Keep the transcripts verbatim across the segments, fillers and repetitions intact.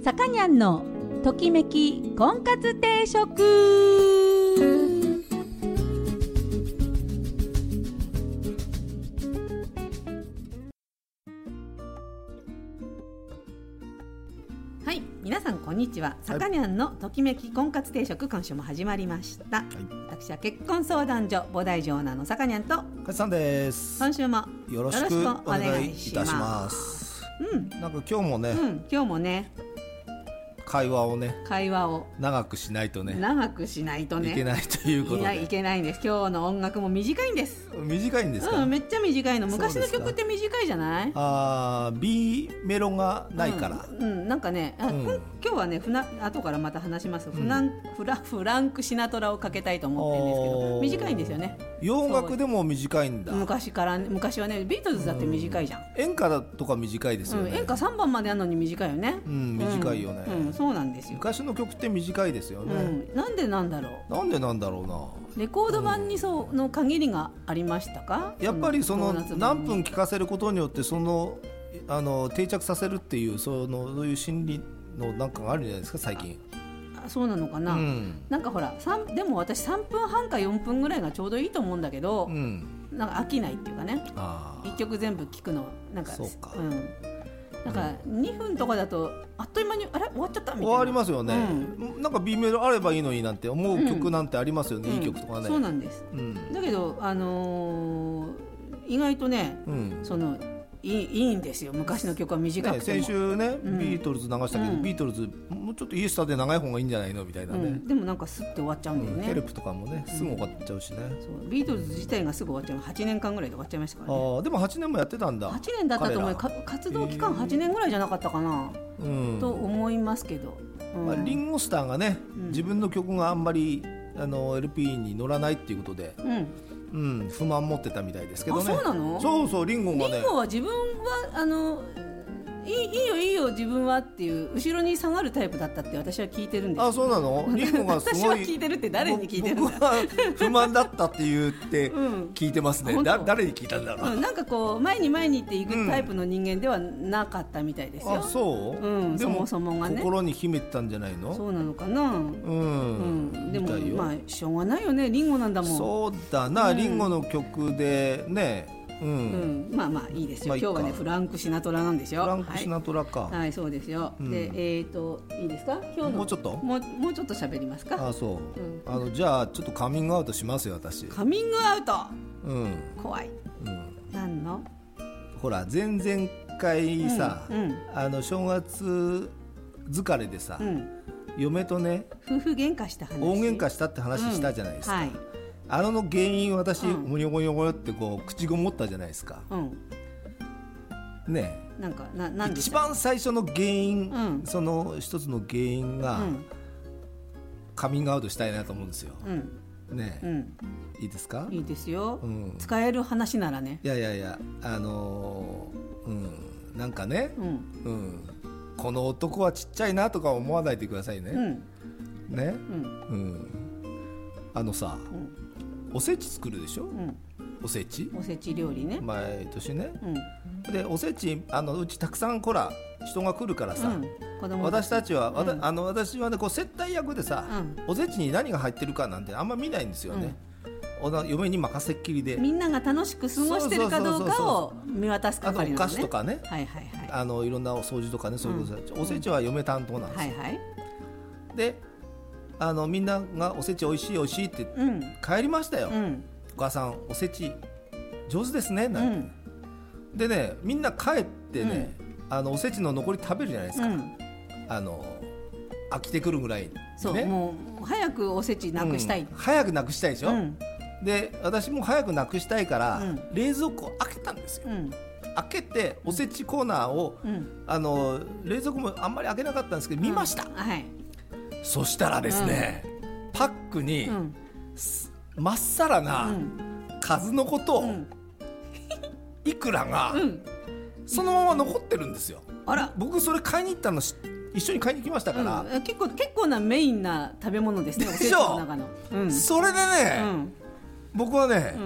さかにゃんのときめき婚活定食。はい、皆さんこんにちは。さかにゃんのときめき婚活定食、今週も始まりました、はい、私は結婚相談所菩提城南のさかにゃんとかつさんです。 今週もよろしくお願いいたします。うん、なんか今日もね、 うん、今日もね会話をね会話を長くしないとね長くしないとねいけないということで、いやいけないんです。今日の音楽も短いんです。 短いんですか？ うん、めっちゃ短いの。昔の曲って短いじゃない？ あー B メロがないから、 うん、うん、なんかね、うん、今日はねフナ後からまた話します、うん、フ, ナンフ, ラフランク・シナトラをかけたいと思ってるんですけど、短いんですよね。 洋楽でも短いんだ。 昔から昔はねビートルズだって短いじゃん、うん、 演歌とか短いですよね、 うん、演歌さんばんまであるのに短いよね。 うん、短いよね、 うんうん、そうなんですよ。 昔の曲って短いですよね、 うん、なんでなんだろうなんでなんだろうな。 レコード版にその限りがありましたか？ やっぱりその何分聴かせることによってそのあの定着させるっていうそのそういう心理のなんかがあるんじゃないですか最近。 あ、そうなのかな、うん、なんかほらでも私さんぷんはんかよんぷんぐらいがちょうどいいと思うんだけど、うん、なんか飽きないっていうかね、いっきょく全部聴くのなんかそうか、 うんなんかにふんとかだとあっという間にあれ終わっちゃったみたいな。 終わりますよね、うん、なんか B メロあればいいのになんて思う曲なんてありますよね、うん、いい曲とかね。 そうなんです、うん、だけど、あのー、意外とね、うん、そのい い, いいんですよ。昔の曲は短くても、 ね、先週ね、うん、ビートルズ流したけど、 うん、 ビートルズもうちょっとイエスタで長い方がいいんじゃないのみたいなね、うん、 でもなんかスッて終わっちゃうんだよね、 うん、ヘルプとかもねすぐ終わっちゃうしね、うん、 そうビートルズ自体がすぐ終わっちゃう。はちねんかんぐらいで終わっちゃいましたからね。 あでもはちねんもやってたんだ。 はちねんだったと思う。活動期間はちねんぐらいじゃなかったかな、うん、と思いますけど、うんまあ、リンゴスターがね、うん、自分の曲があんまりあの エルピー に乗らないっていうことで、うんうん、不満持ってたみたいですけどね。 あ、そうなの？ そうそう、リンゴがね、 リンゴは自分はあのいい, いいよいいよ自分はっていう後ろに下がるタイプだったって私は聞いてるんです。 あ、そうなの？リンゴがすごい私は聞いてるって誰に聞いてるんだ？ 僕は不満だったって言って聞いてますね、うん、だ誰に聞いたんだろう、 うん、なんかこう前に前にっていくタイプの人間ではなかったみたいですよ、 うん、あ、そう、 うん、そもそもがね心に秘めてたんじゃないの？そうなのかな、うんうん、でもまあしょうがないよね、リンゴなんだもん。 そうだな、うん、リンゴの曲でね、うんうん、 まあまあいいですよ、まあ、今日はねフランク・シナトラなんですよ。 フランク・シナトラか、 はい、はい、そうですよ、うん、でえーといいですか今日のもうちょっともう、もうちょっと喋りますか。 あ、そう、うん、あのじゃあちょっとカミングアウトしますよ私。 カミングアウト、うん、怖い、 うん、 何の？ ほら前々回さ、うんうん、あの正月疲れでさ、うん、嫁とね夫婦喧嘩した話、 大喧嘩したって話したじゃないですか、うん、はい、あの原因私、うん、もにょもにょもにょってこう口ごもったじゃないですか、うん、ねえ、なんかななんで一番最初の原因、うん、その一つの原因が、うん、カミングアウトしたいなと思うんですよ、うん、ねえ、うん、いいですか？ いいですよ、うん、使える話ならね。 いやいやいや、あのー、うん、なんかね、うんうん、この男はちっちゃいなとか思わないでくださいね、うん、ね、うんうん、あのさ、うん、おせち作るでしょ、うん、おせちおせち料理ね、 毎年ね、うん、でおせちあのうちたくさんほら人が来るからさ、うん、私たちは、うん、あの私はねこう接待役でさ、うん、おせちに何が入ってるかなんてあんま見ないんですよね、うん、嫁に任せっきりで、 みんなが楽しく過ごしてるかどうかを見渡す係なのね。 あとお菓子とかね、 はいはいはい、 あのいろんなお掃除とかね、そういうこと、うん、おせちは嫁担当なんですよ、はいはい、であのみんながおせちおいしいおいしいって、うん、帰りましたよ、うん、お母さんおせち上手ですねなんて、うん、でねみんな帰ってね、うん、あのおせちの残り食べるじゃないですか、うん、あの飽きてくるぐらい、ね、 そうもう早くおせちなくしたい、うん、 早くなくしたいでしょ、うん、で私も早くなくしたいから、うん、冷蔵庫開けたんですよ、うん、開けておせちコーナーを、うん、あの冷蔵庫もあんまり開けなかったんですけど見ました、うん、はい、そしたらですね、うん、パックに、うん、まっさらな、うん、数の子と、うん、いくらが、うん、そのまま残ってるんですよ。あら、僕それ買いに行ったの一緒に買いに行きましたから、 うん、結構、結構なメインな食べ物ですね、おせちの中の、うん、 それでね、うん、僕はね、うん、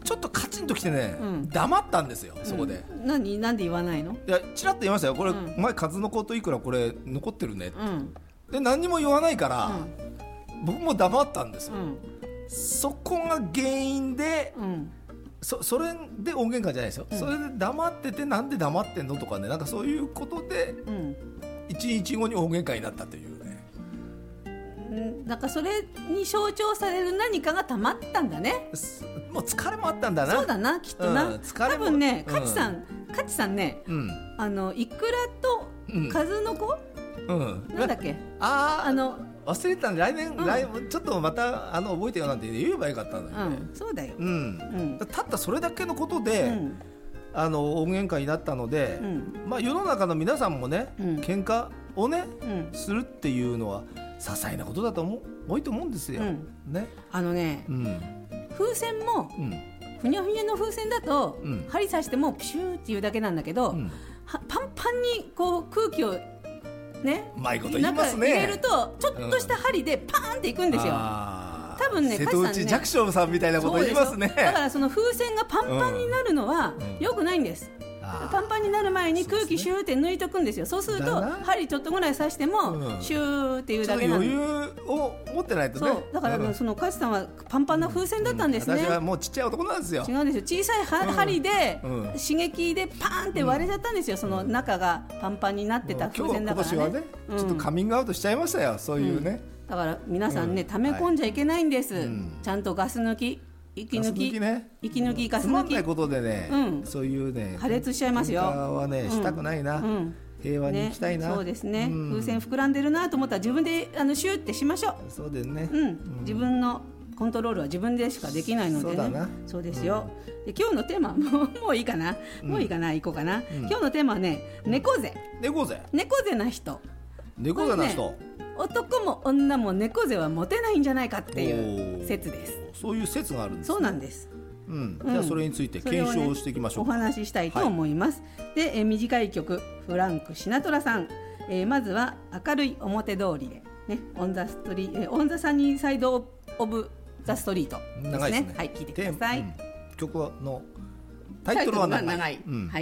ちょっとカチンときてね、うん、黙ったんですよそこで、 うん、何なんで言わないの。 いやチラッと言いましたよこれ、うん、前数の子といくらこれ残ってるねって、うん、で何にも言わないから、うん、僕も黙ったんですよ、うん、そこが原因で、うん、そ, それで大喧嘩じゃないですよ、うん、それで黙っててなんで黙ってんのとかねなんかそういうことで、うん、いちにちごに大喧嘩になったというね。 なんかそれに象徴される何かがたまったんだね。 もう疲れもあったんだな。 そうだなきっとな、うん、疲れも多分ねカチさん、うん、カチさんね、うん、あのイクラと数の子、うん、なんだっけああの忘れたんで来年、うん、来ちょっとまたあの覚えてよなんて言えばよかったんだよね、 うん、そうだよ、 うんうん、たったそれだけのことで、うん、あの大喧嘩になったので、うん、まあ世の中の皆さんもね、うん、喧嘩をね、うん、するっていうのは些細なことだと思う多いと思うんですよ、うんね、 あのね、うん、風船も、うん、ふにゃふにゃの風船だと、うん、針刺してもプシューっていうだけなんだけど、うん、パンパンにこう空気をねうまいこと言いますね。 入れるとちょっとした針でパーンっていくんですよ、うん、多分ね瀬戸内寂聴さんみたいなこと言いますね。 だからその風船がパンパンになるのは良くないんです、うんパンパンになる前に空気シューって抜いとくんですよ。そうすると針ちょっとぐらい刺しても、うん、シューっていうだけなんで余裕を持ってないとね。 そうだから、ねうん、そのカチさんはパンパンな風船だったんですね、うん、 私はもうちっちゃい男なんですよ。 違うんですよ小さい針で、うん、刺激でパーンって割れちゃったんですよ、うん、その中がパンパンになってた風船だからね、 今日今年はね、うん、ちょっとカミングアウトしちゃいましたよそういうね、 うん、だから皆さんね、うん、溜め込んじゃいけないんです、はい、ちゃんとガス抜き息抜き、ね、息抜きガス抜きつまんないことでね、うん、そういうね破裂しちゃいますよ。 はねしたくないな、うん、平和に行きたいな、 ね、そうですね、うん、風船膨らんでるなと思ったら自分であのシューってしましょう。 そうですね、 うんうん、自分のコントロールは自分でしかできないのでね。 そうだなそうですよ、うん、で今日のテーマもう、もういいかな、うん、もういいかな行こうかな、うん、今日のテーマはね猫背猫背猫背な人猫背な人、ね、 男も女も猫背はモテないんじゃないかっていう説です。 そういう説があるんです、ね、 そうなんです、 うん、じゃあそれについて検証していきましょうか、 ね、お話ししたいと思います、はい、でえ短い曲フランク・シナトラさん、えー、まずは明るい表通りで、ね、オンザストリー、えー、オンザサニーサイドオブザストリートですね。長いですね、はい、聞いてください、うん、 曲のタイトルは長い、 長い、うん、はい。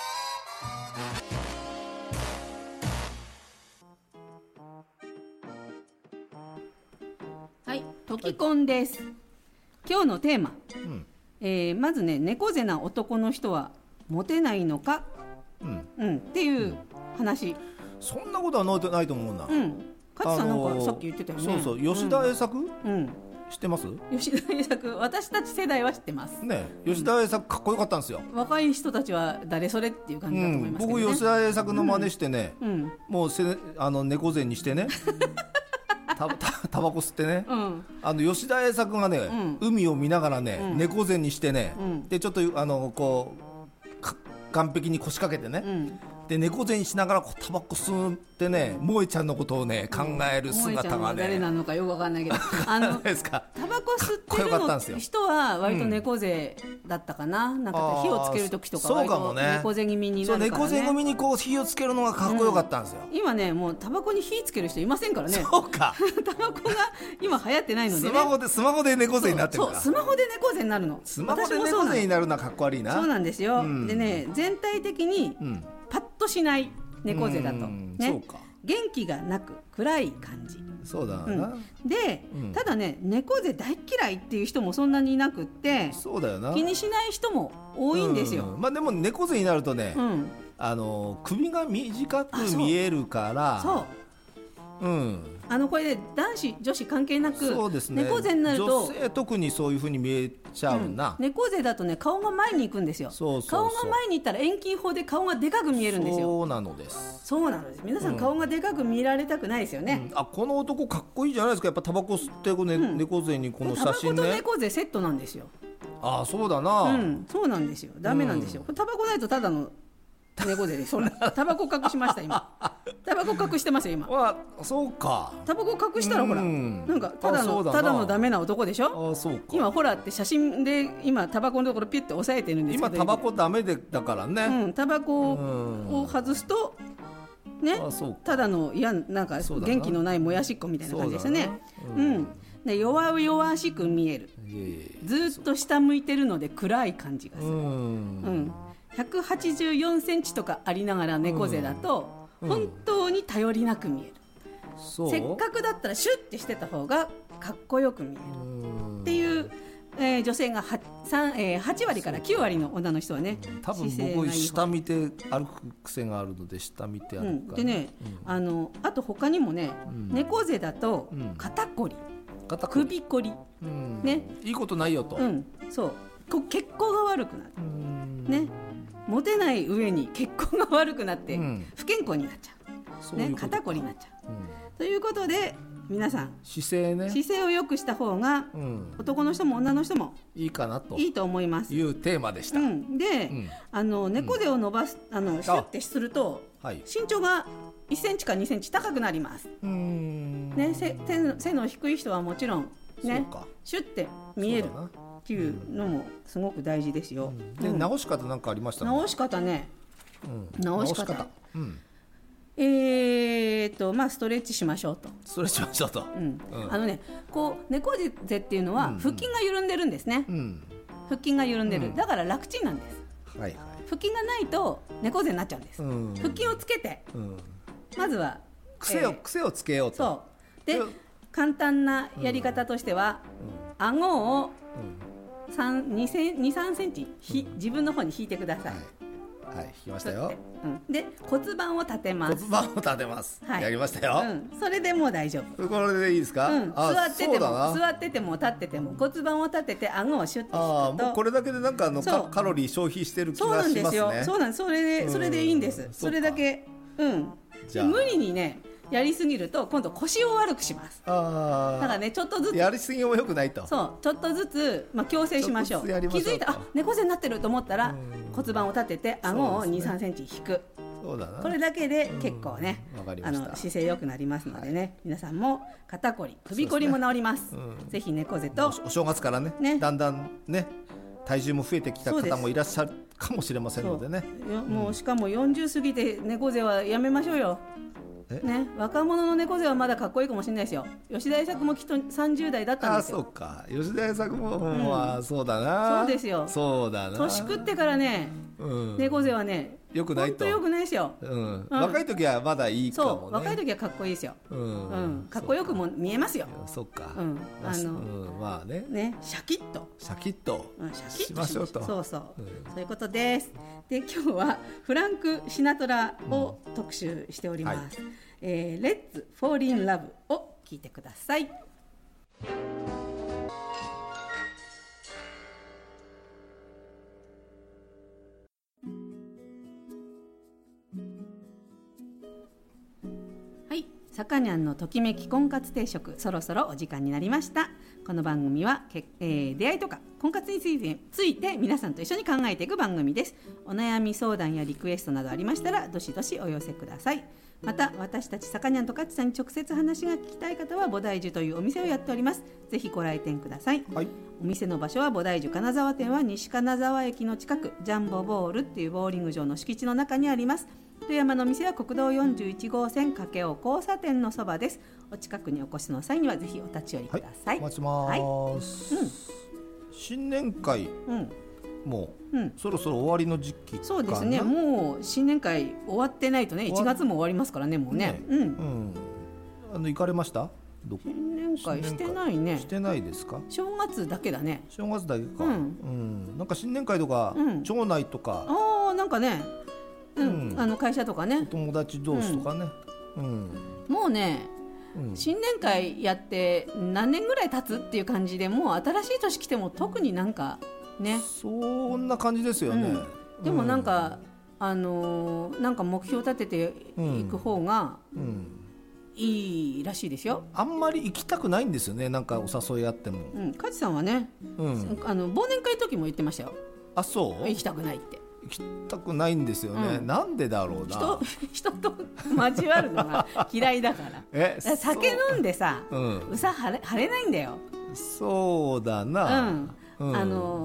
はい、トキコンです。今日のテーマ、うんえー、まずね猫背な男の人はモテないのか、うんうん、っていう話、うん、 そんなことはないと思うな、 うん、カチさんなんかさっき言ってたよね。 そうそう吉田栄作、うん、知ってます？ 吉田栄作私たち世代は知ってますね。吉田栄作かっこよかったんですよ、 うん、若い人たちは誰それっていう感じだと思いますけどね、 うん、僕吉田栄作の真似してね、うん、もうせあの猫背にしてねタ, タ, タバコ吸ってね、うん、あの吉田栄作がね、うん、海を見ながらね、うん、猫背にしてね、うん、でちょっとあのこう岸壁に腰掛けてね、うん、で猫背にしながらこうタバコ吸ってね萌えちゃんのことをね考える姿がね、 萌えちゃんは誰なのかよくわかんないけどあのタバコ吸ってるの人は割と猫背だったかな、うん、なんか火をつける時とか割と猫背気味になるからね。 そう猫背気味にこう火をつけるのがかっこよかったんですよ、 うん、今ねもうタバコに火つける人いませんからね。 そうかタバコが今流行ってないのでね、 スマホでスマホで猫背になってるから。 そうそうスマホで猫背になるの。 スマホで猫背になるのはかっこ悪いな。 そうなんですよ、うん、でね全体的にパッとしない猫背だと、ね、そうか元気がなく暗い感じ。 そうだな、 うん、で、うん、ただね猫背大嫌いっていう人もそんなにいなくって、 そうだよな、 気にしない人も多いんですよ、 うんまあ、でも猫背になるとね、うん、あの首が短く見えるからそう、うん、あのこれ、ね、男子女子関係なくそうです、ね、猫背になると女性特にそういう風に見えちゃうな、 うん、猫背だとね顔が前に行くんですよ。そうそうそう、顔が前に行ったら遠近法で顔がでかく見えるんですよ。 そうなのです。 そうなのです。皆さん顔がでかく見られたくないですよね、 うん、あこの男かっこいいじゃないですか。やっぱタバコ吸ってこ、ねうん、猫背にこの写真ね。 タバコと猫背セットなんですよ。 ああそうだな、 うん、そうなんですよ。ダメなんですよ、うん、タバコないとただの猫背です。タバコ隠しました今。タバコ隠してますよ今。 あそうか。 タバコ隠したらほらなんかただのただのダメな男でしょ。あそうか。今ほらって写真で今タバコのところピュッて押さえてるんですけど、 今タバコダメでだからね、 うん、タバコを外すとねただのいやなんか元気のないもやしっこみたいな感じですね。うん、うん、 で弱々しく見える、ずっと下向いてるので暗い感じがする、うん、ひゃくはちじゅうよんセンチとかありながら猫背だと本当に頼りなく見える、うん、せっかくだったらシュッてしてた方がかっこよく見えるっていう、えー、女性が はち, えー、はち割からきゅう割の女の人はね、 多分僕下見て歩く癖があるので下見て歩くから、うん、 でね、うん、あのあと他にもね、うん、猫背だと肩こり、うん、首こり、うん、ね、 いいことないよと、 うん、そう血行が悪くなる、うんね、モテない上に血行が悪くなって、うん、不健康になっちゃう、ううね、肩こりになっちゃう、うん、ということで皆さん姿勢ね、 姿勢を良くした方が、うん、男の人も女の人もいいかなといいと思いますいうテーマでした、 うん、で、うん、あの猫背を伸ばす、あのシュッてすると、はい、身長がいっセンチかにセンチ高くなります。うーん、ね、背, 背, の背の低い人はもちろん、ね、シュッて見えるっていうのもすごく大事ですよ、 うんでうん、直し方なんかありましたね。 直し方ね、うん、直し方、 直し方、うん、 えーとまあ、ストレッチしましょうと。 ストレッチしましょうと、うんうん、あのね、 こう猫背っていうのは腹筋が緩んでるんですね、うん、腹筋が緩んでる、うん、だから楽ちんなんです、はいはい、腹筋がないと猫背になっちゃうんです、うん、腹筋をつけて、うん、まずは癖を、えー、癖をつけようと。 そうで簡単なやり方としては、うん、顎をに、さんセンチひ、うん、自分の方に引いてください。 はい、引きましたよ、 うん、で骨盤を立てます。 骨盤を立てます、はい、やりましたよ、 うん、それでもう大丈夫。 これでいいですか、うん、 座ってても座ってても立ってても骨盤を立てて顎をシュッと引くと、あもうこれだけでなんかあのカロリー消費してる気がしますね。 そうなんですよ、そうなんです、それで、それでいいんです、うん、それだけ、うん、無理にねやりすぎると今度腰を悪くします。あだからねちょっとずつやりすぎも良くないと。 そうちょっとずつ、まあ、矯正しましょう。気づいたあ猫背になってると思ったら骨盤を立てて顎をに、さんセンチ引く。そうだな、これだけで結構ね、あの姿勢良くなりますのでね、はい、皆さんも肩こり首こりも治ります、ねうん、ぜひ猫背とお正月から ね, ねだんだんね体重も増えてきた方もいらっしゃるかもしれませんのでね。 もうしかもよんじゅう過ぎて猫背はやめましょうよね、若者の猫背はまだかっこいいかもしれないですよ。吉田栄作もきっとさんじゅう代だったんですよ。 あ、そうか、吉田栄作も、うん、まあ、そうだな。 そうですよ。 そうだな。 年食ってからね、うん、猫背はねよくないと。 本当よくないですよ、 うんうん、若い時はまだいいかもね。 そう若い時はかっこいいですよ、うんうん、かっこよくも見えますよ。 そうか、 うん、あの、 うん、まあねねシャキッとシャキッと、 うん、シャキッとしましょうと。 そうそう、うん、そういうことです。で今日はフランク・シナトラを特集しております、うんはい、えー、レッツ・フォール・イン・ラブを聞いてください。はい、さかにゃんのときめき婚活定食、そろそろお時間になりました。この番組はけ、えー、出会いとか婚活について、ついて皆さんと一緒に考えていく番組です。お悩み相談やリクエストなどありましたらどしどしお寄せください。また私たちさかにゃんとかっちさんに直接話が聞きたい方は菩提樹というお店をやっております。ぜひご来店ください、はい、お店の場所は菩提樹金沢店は西金沢駅の近く、ジャンボボールっていうボーリング場の敷地の中にあります。富山の店は国道よんじゅういち号線掛尾交差点のそばです。お近くにお越しの際にはぜひお立ち寄りください。 はい、お待ちます、はいうん、新年会、うんもう、うん、そろそろ終わりの時期かな。 そうですね、もう新年会終わってないとね、いちがつも終わりますからね、もうね、ね、うんうん、 あの行かれました？どこ新年会してないね。 してないですか？ 正月だけだね。 正月だけか、うんうん、なんか新年会とか、うん、町内とか、 ああなんかね、うんうん、あの会社とかね、お友達同士とかね、うんうん、 もうね、うん、新年会やって何年ぐらい経つっていう感じで、もう新しい年来ても特になんかね、 そんな感じですよね、 うん、でもなんか、うん、あのー、なんか目標立てていく方がいいらしいですよ、 うん、あんまり行きたくないんですよね、なんかお誘いあっても、 うん、梶さんはね、うん、あの忘年会の時も言ってましたよ。 あ、そう行きたくないって。 行きたくないんですよね、うん、なんでだろうな。 人, 人と交わるのが嫌いだからえ酒飲んでさ、うん、うさ晴れ、晴れないんだよ。 そうだな、 うんうん、あの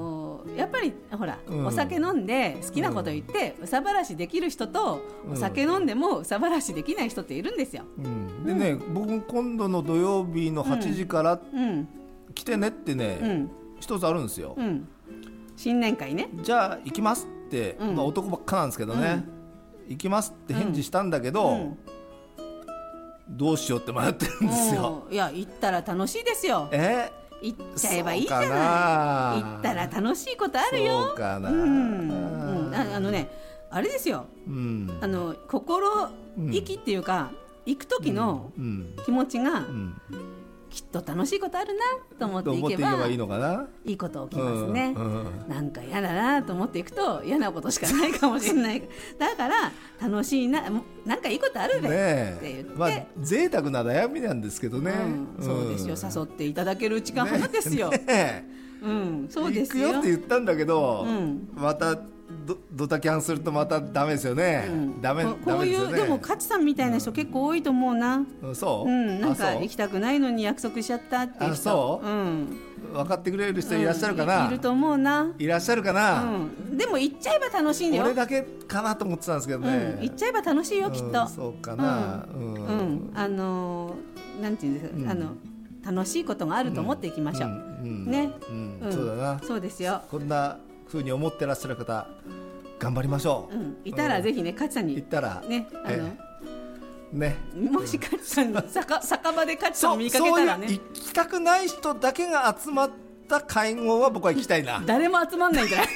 やっぱりほら、 うん、 お酒飲んで好きなこと言ってうさばらしできる人と、うん、お酒飲んでもうさばらしできない人っているんですよ、 うん、でね、うん、僕今度の土曜日のはちじから来てねってね、うん、一つあるんですよ、うん、 新年会ね。 じゃあ行きますって、うん、まあ、男ばっかなんですけどね、うん、行きますって返事したんだけど、うん、どうしようって迷ってるんですよ。 いや、行ったら楽しいですよ。 え行っちゃえばいいじゃない。行ったら楽しいことあるよ。 そうかな、 うんうん、あ, あのねあれですよ、うん、あの心意気っていうか、うん、行く時の気持ちが、うんうん、きっと楽しいことあるなと思っていけばいいのかな、 いいこと起きますね、うんうん、なんか嫌だなと思っていくと嫌なことしかないかもしれないだから楽しいな、なんかいいことあるべ、ね、って言って、 まあ、贅沢な悩みなんですけどね、 うん、そうですよ、誘っていただけるうちが花ですよ、ねね、うん、そうですよ。 行くよって言ったんだけど、うん、またド, ドタキャンするとまたダメですよね、うん、ダメこういう、 ね、でも勝さんみたいな人結構多いと思うな、 うん、そう、 うん、なんか行きたくないのに約束しちゃったっていう人、 あ、そう、うん、分かってくれる人いらっしゃるかな、 うん、いると思うな、 いらっしゃるかな、 うん、でも行っちゃえば楽しいんだよ。 俺だけかなと思ってたんですけどね、 うん、行っちゃえば楽しいよ、きっと、 うん、そうかな、 うんうん、あのー、なんていうんですか、うん、あの楽しいことがあると思っていきましょう、うんうん、ね、 うんうん、そうだな、 そうですよ。 こんな風に思ってらっしゃる方頑張りましょう、うん、 いたらぜひね、勝さんに行ったらね、あのね、 もし勝さんに酒, 酒場で勝さんを見かけたらね、 そういう行きたくない人だけが集まった会合は僕は行きたいな誰も集まんないんじゃない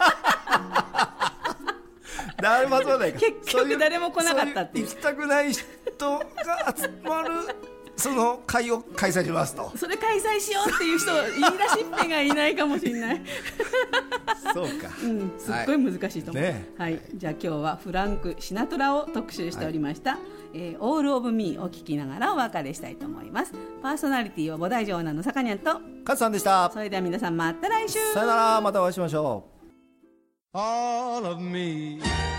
誰も集まらないか結局誰も来なかったっていう、 行きたくない人が集まるその会を開催しますと、 それ開催しようっていう人言い出しっぺがいないかもしれないそうか、 うん、すっごい難しいと思う、 はいね、 はい、じゃあ今日はフランク・シナトラを特集しておりました、はい、えー、オールオブミーを聞きながらお別れしたいと思います。パーソナリティは菩提城南のさかにゃんと勝さんでした。 それでは皆さんまた来週、 さよなら、またお会いしましょう。 All of me